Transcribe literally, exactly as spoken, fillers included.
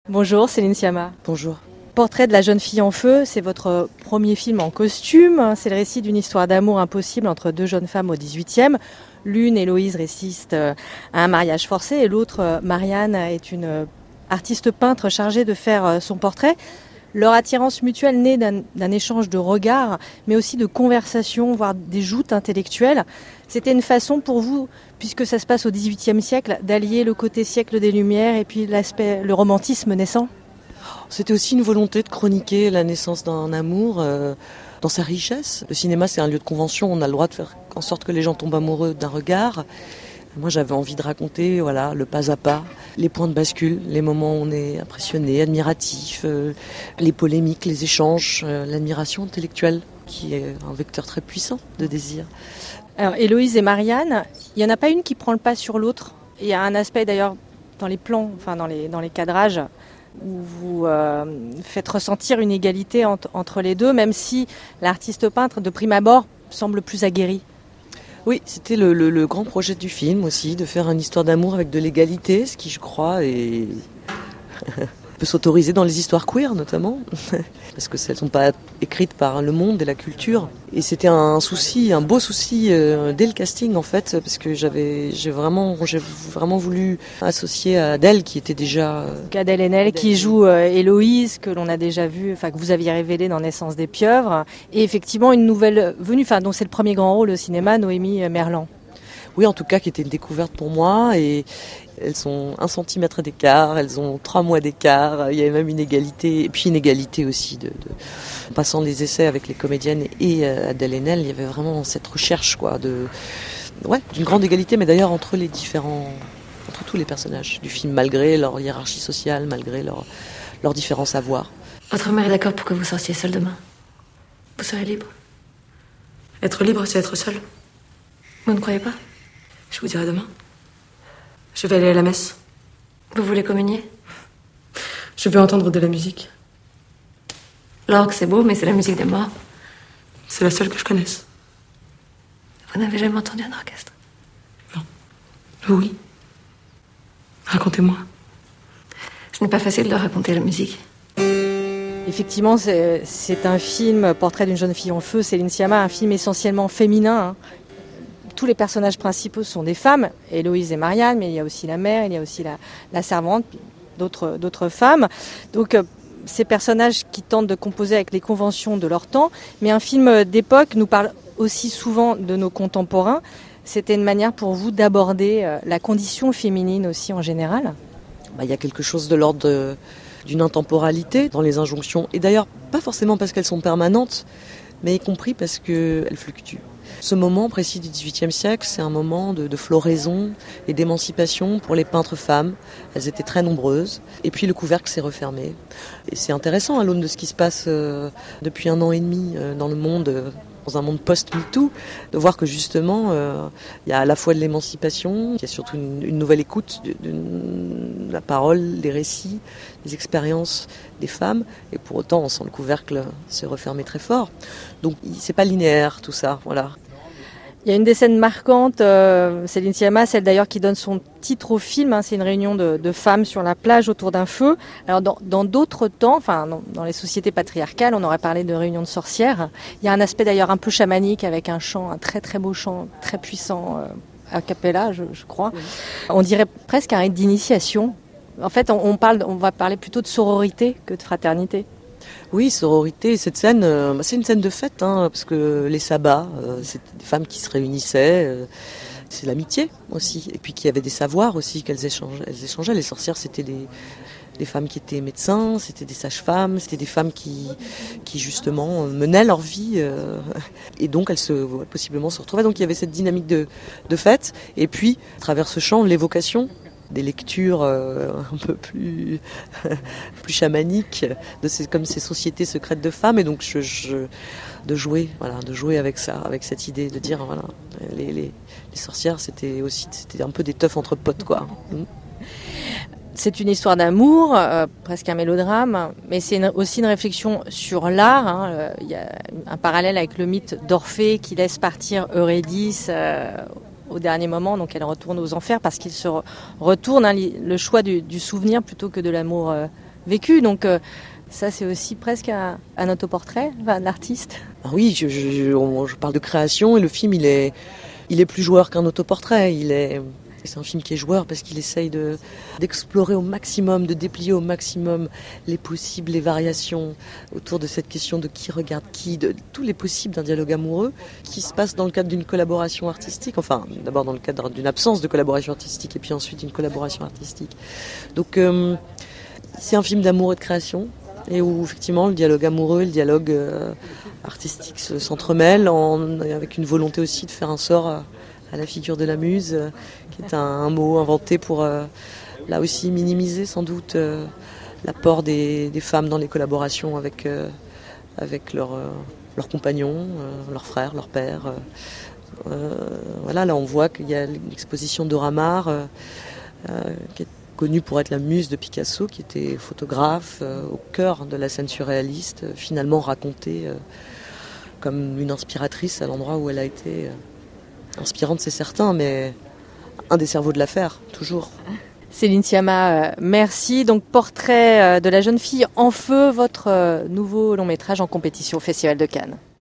Bonjour Céline Sciamma. Bonjour. Portrait de la jeune fille en feu, c'est votre premier film en costume. C'est le récit d'une histoire d'amour impossible entre deux jeunes femmes au dix-huitième. L'une, Héloïse, résiste à un mariage forcé et l'autre, Marianne, est une artiste peintre chargée de faire son portrait. Leur attirance mutuelle naît d'un, d'un échange de regards, mais aussi de conversations, voire des joutes intellectuelles. C'était une façon pour vous, puisque ça se passe au dix-huitième siècle, d'allier le côté siècle des Lumières et puis l'aspect, le romantisme naissant ? C'était aussi une volonté de chroniquer la naissance d'un amour euh, dans sa richesse. Le cinéma, c'est un lieu de convention, on a le droit de faire en sorte que les gens tombent amoureux d'un regard. Moi, j'avais envie de raconter voilà, le pas à pas, les points de bascule, les moments où on est impressionné, admiratif, euh, les polémiques, les échanges, euh, l'admiration intellectuelle, qui est un vecteur très puissant de désir. Alors, Héloïse et Marianne, il n'y en a pas une qui prend le pas sur l'autre. Il y a un aspect d'ailleurs dans les plans, enfin dans les, dans les cadrages, où vous euh, faites ressentir une égalité entre, entre les deux, même si l'artiste peintre, de prime abord, semble plus aguerri. Oui, c'était le, le, le grand projet du film aussi, de faire une histoire d'amour avec de l'égalité, ce qui, je crois, est... peut s'autoriser dans les histoires queer, notamment, parce que elles ne sont pas écrites par le monde et la culture. Et c'était un souci, un beau souci euh, dès le casting, en fait, parce que j'avais, j'ai vraiment, j'ai vraiment voulu associer à Adèle, qui était déjà... Euh, Adèle Haenel, Adèle. Qui joue euh, Héloïse, que l'on a déjà vu, enfin que vous aviez révélé dans Naissance des pieuvres, et effectivement une nouvelle venue, enfin dont c'est le premier grand rôle au cinéma, Noémie Merlan. Oui, en tout cas, qui était une découverte pour moi, et elles sont un centimètre d'écart, elles ont trois mois d'écart, il y avait même une égalité, et puis une égalité aussi, de, de passant les essais avec les comédiennes et Adèle Haenel, il y avait vraiment cette recherche, quoi, de, ouais, d'une grande égalité, mais d'ailleurs entre les différents, entre tous les personnages du film, malgré leur hiérarchie sociale, malgré leur, leurs différents savoirs. Votre mère est d'accord pour que vous sortiez seule demain. Vous serez libre. Être libre, c'est être seule. Vous ne croyez pas ? Je vous dirai demain. Je vais aller à la messe. Vous voulez communier ? Je veux entendre de la musique. L'orgue, c'est beau, mais c'est la musique des morts. C'est la seule que je connaisse. Vous n'avez jamais entendu un orchestre ? Non. Oui. Racontez-moi. Ce n'est pas facile de raconter la musique. Effectivement, c'est, c'est un film, Portrait d'une jeune fille en feu, Céline Sciamma, un film essentiellement féminin, hein. Tous les personnages principaux sont des femmes, Héloïse et Marianne, mais il y a aussi la mère, il y a aussi la, la servante, d'autres, d'autres femmes. Donc euh, ces personnages qui tentent de composer avec les conventions de leur temps, mais un film d'époque nous parle aussi souvent de nos contemporains. C'était une manière pour vous d'aborder euh, la condition féminine aussi en général ? Bah, il y a quelque chose de l'ordre de, d'une intemporalité dans les injonctions, et d'ailleurs pas forcément parce qu'elles sont permanentes, mais y compris parce qu'elles fluctuent. Ce moment précis du dix-huitième siècle, c'est un moment de, de floraison et d'émancipation pour les peintres femmes. Elles étaient très nombreuses. Et puis le couvercle s'est refermé. Et c'est intéressant à l'aune de ce qui se passe euh, depuis un an et demi euh, dans le monde, euh, dans un monde post-MeToo, de voir que justement, euh, il y a à la fois de l'émancipation, il y a surtout une, une nouvelle écoute de, de, de la parole, des récits, des expériences des femmes, et pour autant, on sent le couvercle se refermer très fort. Donc, c'est pas linéaire tout ça, voilà. Il y a une des scènes marquantes, euh, Céline Sciamma, celle d'ailleurs qui donne son titre au film, hein, c'est une réunion de, de femmes sur la plage autour d'un feu. Alors dans, dans d'autres temps, enfin dans, dans les sociétés patriarcales, on aurait parlé de réunion de sorcières. Il y a un aspect d'ailleurs un peu chamanique avec un chant, un très très beau chant, très puissant, euh, a cappella, je, je crois. Oui. On dirait presque un rite d'initiation. En fait, on, on parle, on va parler plutôt de sororité que de fraternité. Oui, sororité, cette scène, euh, c'est une scène de fête, hein, parce que les sabbats, euh, c'est des femmes qui se réunissaient, euh, c'est l'amitié aussi, et puis qu'il y avait des savoirs aussi qu'elles échangeaient. Elles échangeaient. Les sorcières, c'était des, des femmes qui étaient médecins, c'était des sages-femmes, c'était des femmes qui, qui justement menaient leur vie, euh, et donc elles se, ouais, possiblement se retrouvaient. Donc il y avait cette dynamique de, de fête, et puis à travers ce chant, l'évocation des lectures euh, un peu plus plus chamaniques de ces, comme ces sociétés secrètes de femmes, et donc je, je, de jouer voilà de jouer avec ça, avec cette idée de dire voilà les, les, les sorcières c'était aussi c'était un peu des teufs entre potes, quoi. mmh. C'est une histoire d'amour, euh, presque un mélodrame, mais c'est une, aussi une réflexion sur l'art, hein. Euh, il y a un parallèle avec le mythe d'Orphée qui laisse partir Eurydice euh, au dernier moment, donc elle retourne aux enfers parce qu'il se re- retourne, hein, le choix du, du souvenir plutôt que de l'amour euh, vécu. Donc euh, ça, c'est aussi presque un, un autoportrait enfin, d'artiste. Ah oui, je, je, je, on- je parle de création et le film, il est, il est plus joueur qu'un autoportrait. Il est, c'est un film qui est joueur parce qu'il essaye de, d'explorer au maximum, de déplier au maximum les possibles, les variations autour de cette question de qui regarde qui, de tous les possibles d'un dialogue amoureux qui se passe dans le cadre d'une collaboration artistique. Enfin, d'abord dans le cadre d'une absence de collaboration artistique et puis ensuite une collaboration artistique. Donc, euh, c'est un film d'amour et de création. Et où effectivement le dialogue amoureux et le dialogue euh, artistique se- s'entremêlent en- avec une volonté aussi de faire un sort à, à la figure de la muse, euh, qui est un, un mot inventé pour euh, là aussi minimiser sans doute euh, l'apport des, des femmes dans les collaborations avec, euh, avec leurs euh, leurs compagnons, euh, leurs frères, leurs pères. euh. Euh, voilà, là on voit qu'il y a l'exposition d'Ora Maar, euh, euh, qui est connue pour être la muse de Picasso, qui était photographe euh, au cœur de la scène surréaliste, euh, finalement racontée euh, comme une inspiratrice à l'endroit où elle a été. Euh, inspirante, c'est certain, mais un des cerveaux de l'affaire, toujours. Céline Sciamma, euh, merci. Donc, Portrait euh, de la jeune fille en feu, votre euh, nouveau long métrage en compétition au Festival de Cannes.